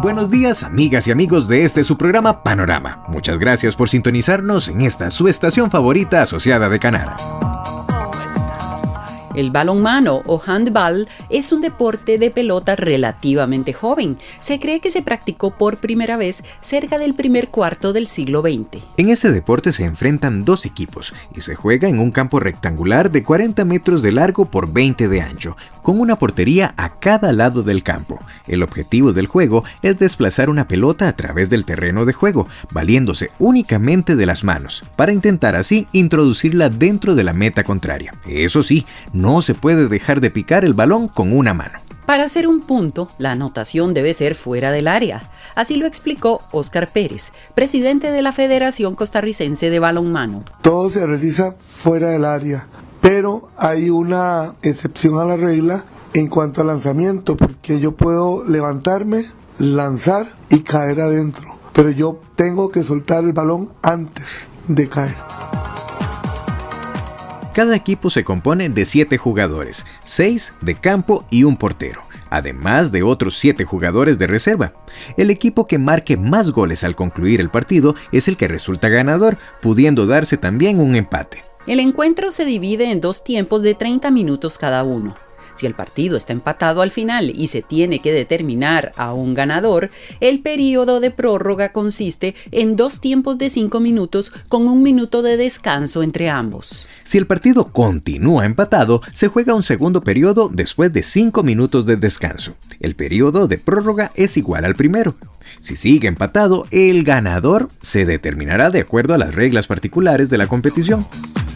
Buenos días, amigas y amigos de su programa Panorama. Muchas gracias por sintonizarnos en esta su estación favorita asociada de Canara. El balonmano o handball es un deporte de pelota relativamente joven. Se cree que se practicó por primera vez cerca del primer cuarto del siglo XX. En este deporte se enfrentan dos equipos y se juega en un campo rectangular de 40 metros de largo por 20 de ancho, con una portería a cada lado del campo. El objetivo del juego es desplazar una pelota a través del terreno de juego, valiéndose únicamente de las manos, para intentar así introducirla dentro de la meta contraria. Eso sí, no se puede dejar de picar el balón con una mano. Para hacer un punto, la anotación debe ser fuera del área. Así lo explicó Óscar Pérez, presidente de la Federación Costarricense de Balonmano. Todo se realiza fuera del área, pero hay una excepción a la regla en cuanto al lanzamiento, porque yo puedo levantarme, lanzar y caer adentro, pero yo tengo que soltar el balón antes de caer. Cada equipo se compone de 7 jugadores, 6 de campo y un portero, además de otros 7 jugadores de reserva. El equipo que marque más goles al concluir el partido es el que resulta ganador, pudiendo darse también un empate. El encuentro se divide en 2 tiempos de 30 minutos cada uno. Si el partido está empatado al final y se tiene que determinar a un ganador, el período de prórroga consiste en 2 tiempos de 5 minutos con 1 minuto de descanso entre ambos. Si el partido continúa empatado, se juega un segundo periodo después de 5 minutos de descanso. El periodo de prórroga es igual al primero. Si sigue empatado, el ganador se determinará de acuerdo a las reglas particulares de la competición.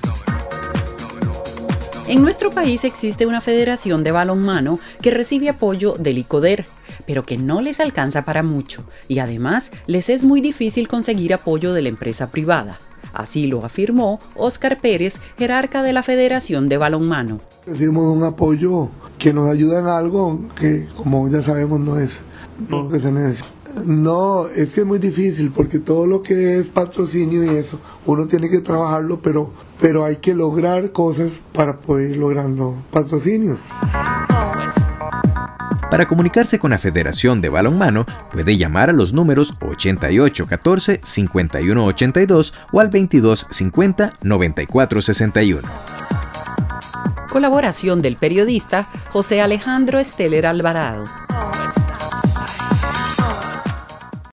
En nuestro país existe una federación de balonmano que recibe apoyo del ICODER, pero que no les alcanza para mucho y además les es muy difícil conseguir apoyo de la empresa privada. Así lo afirmó Óscar Pérez, jerarca de la Federación de Balonmano. Recibimos un apoyo que nos ayuda en algo que, como ya sabemos, no es lo que se necesita. No, es que es muy difícil porque todo lo que es patrocinio y eso, uno tiene que trabajarlo, pero hay que lograr cosas para poder ir logrando patrocinios. Para comunicarse con la Federación de Balonmano, puede llamar a los números 8814-5182 o al 2250-9461. Colaboración del periodista José Alejandro Esteller Alvarado.